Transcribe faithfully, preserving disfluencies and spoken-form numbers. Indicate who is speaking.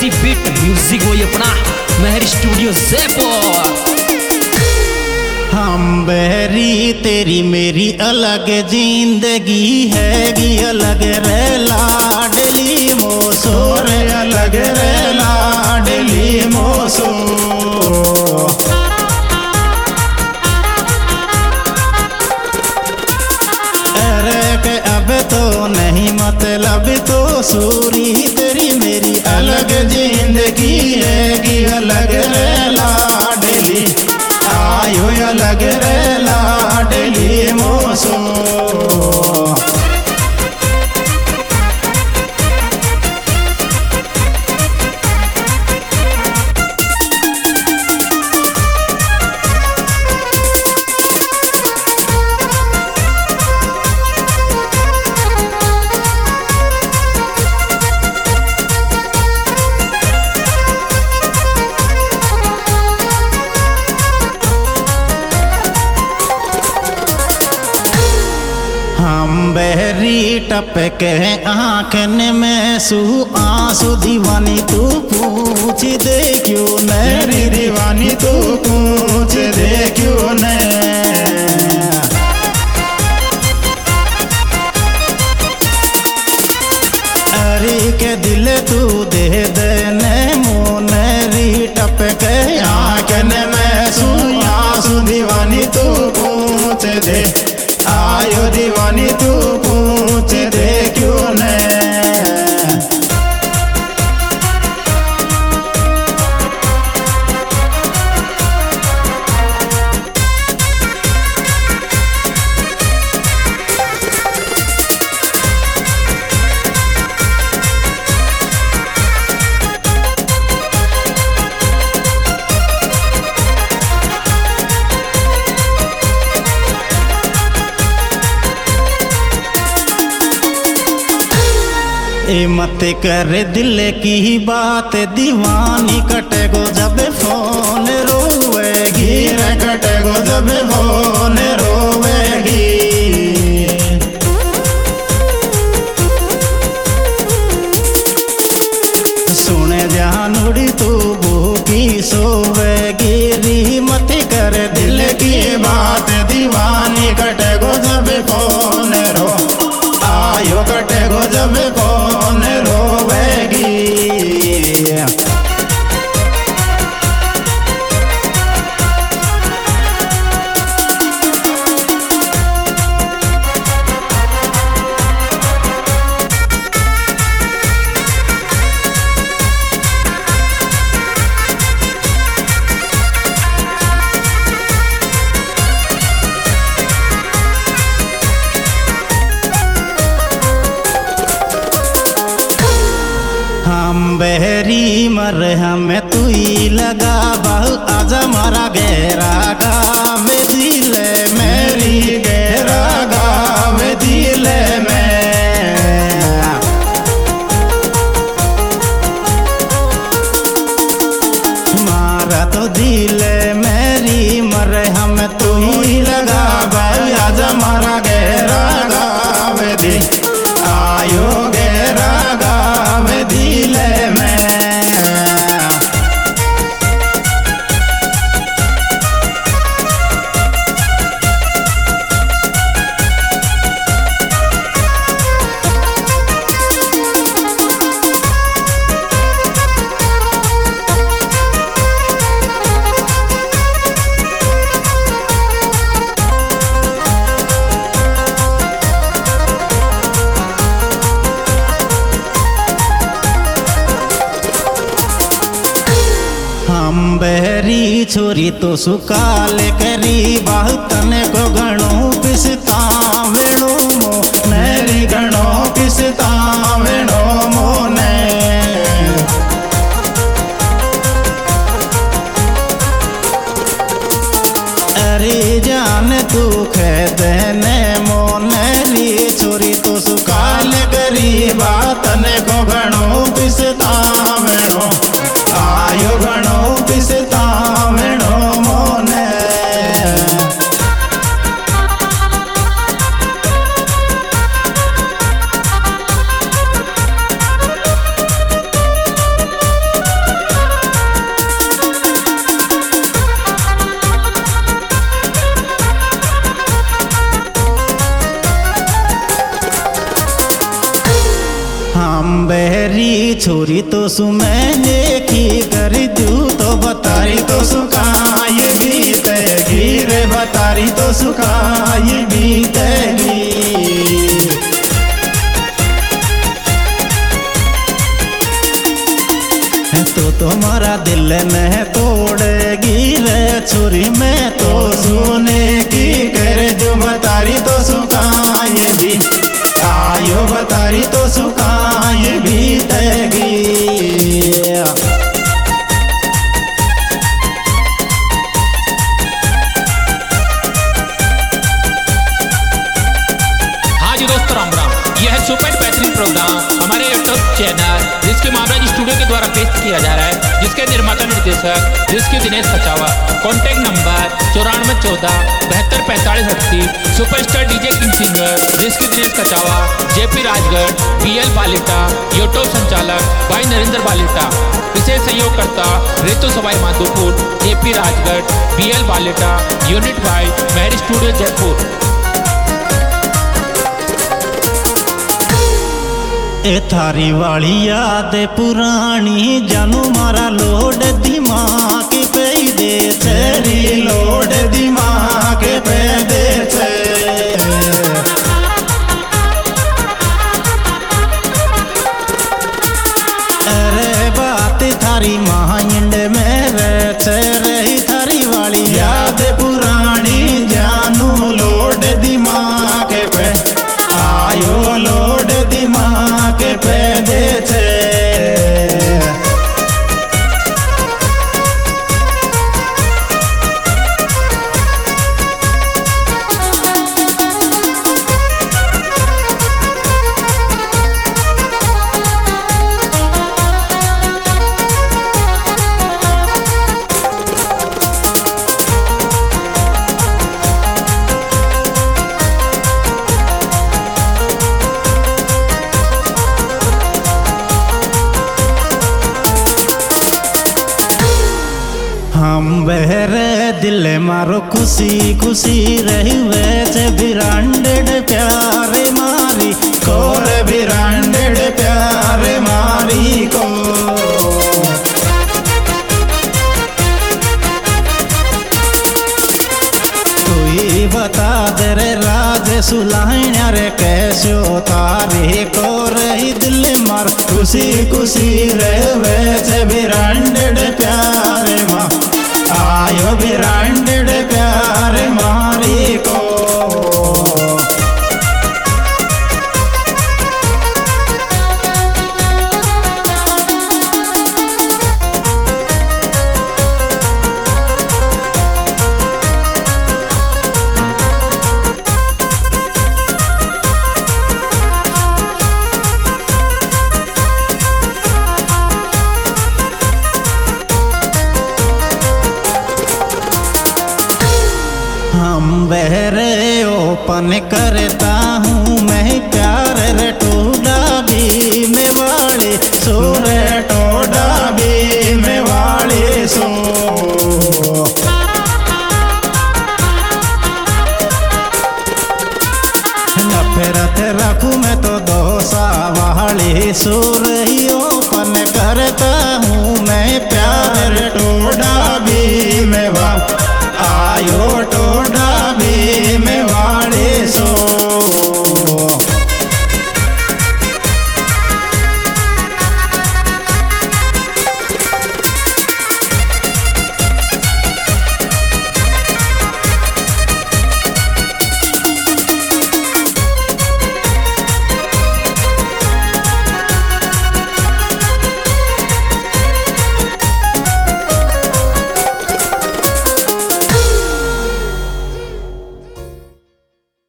Speaker 1: मेरी beat music वही अपना महर स्टूडियो जयपुर।
Speaker 2: हम बहरी तेरी मेरी अलग जिंदगी हैगी, अलग रे लाडली मोसो रे, अलग रे लाडली मोसो। अरे के अब तो नहीं मतलब तो सूरी तेरी मेरी अलग जिंदगी हैगी, अलग रे लाडली आयो अलग रे लाडली मोसो। हम बहरी टपके आँखन में सू आंसू दीवानी तू पूछ दे क्यों मेरी दीवानी तू पूछ दे क्यों न। अरे के दिल तू दे देने मोनरी टपके आँखन में सू आंसू दीवानी तू पूछ दे, आयो दीवानी तू पूछ दे क्यों न। ए मत कर दिल की बात दीवानी कटे गो जब फोन रोवेगी, कटे गो जब फोन रोवेगी। सुने जानुड़ी तू भूखी सोवेगी री, मत कर दिल की बात दीवानी कटे गो जब फोन रो, आयो कटे गो जब कौन रोवेगी। हम बहरी मर हमें तू ही लगा बहु आजा मारा गहरा गाँव दिल मेरी गहरा गाँव दिल में। मारा तो दिल मेरी मर हमें तू ही लगा बहु आजा मारा गहरा गाँव दिल, आयो गहरा गाँव दिल में। हम बहरी छोरी तो सुकाल करी बहुतन को गणो पिसता वेणो मो मेरी गणो पिसता वेणो मोने। अरे जान तू खेदने मोनेरी छोरी तो सुकाल करी बातन को गणो पिसता वेणो, आयो गणो पिसता वेणो मोने। छोरी तो सु मैंने की कर दू तो बतारी तो सुखाए बीतेगी रे बतारी तो सुखाए बीतेगी। तो तुम्हारा दिल में तोड़ेगी रे छोरी मैं तो सुने की कर जो बतारी तो सुखाए भी आयो बतारी तो सुखाए बीतेगी।
Speaker 1: हाँ जी दोस्तों, राम राम। यह है सुपर बेहतरीन प्रोग्राम हमारे यूट्यूब चैनल जिसके महाराज स्टूडियो के द्वारा पेश किया जा रहा है, जिसके निर्माता निर्देशक जिसके दिनेश कचावा। कॉन्टैक्ट नंबर चौरानवे चौदह बहत्तर पैंतालीस अस्सी। सुपरस्टार डीजे किंग सिंगर जिसके Dinesh Kachawa. JP Rajgarh, P L Balita. YouTube संचालक भाई नरेंद्र बालिटा। विशेष सहयोगकर्ता Ritu Sawai Madhopur, JP Rajgarh, P L Balita. Unit भाई मेहर स्टूडियो जयपुर।
Speaker 2: ए थारी वाली याद पुरानी जानू मारा लोड दिमाग पे दे तेरी लोड दिमाग पे दे छे। अरे बात थारी माइंड में रहे रही थारी वाली याद पुरानी जानू लोड दिमाग पे आयो लोड दिमाग पे दे छे। हम बहरे दिल मारो खुशी खुशी रही वैसे बिरांडेड प्यारे मारी कोर बिरांडेड प्यारे मारी को। तू ही बता दे रे राज सुलाइना रे कैसे तारे को रही दिल मार खुशी खुशी रहे वैसे बिरांडेड प्यारे माँ आयो बिरांडेड प्यार मारी को। हम बहरे ओपन करता हूँ मैं प्यार रे टोडा भी में वाले सो रे टोडा भी में वाले सो। नफरत रखूँ मैं तो दोसा वाले सो रही ओपन करता हूँ मैं प्यार रे टोडा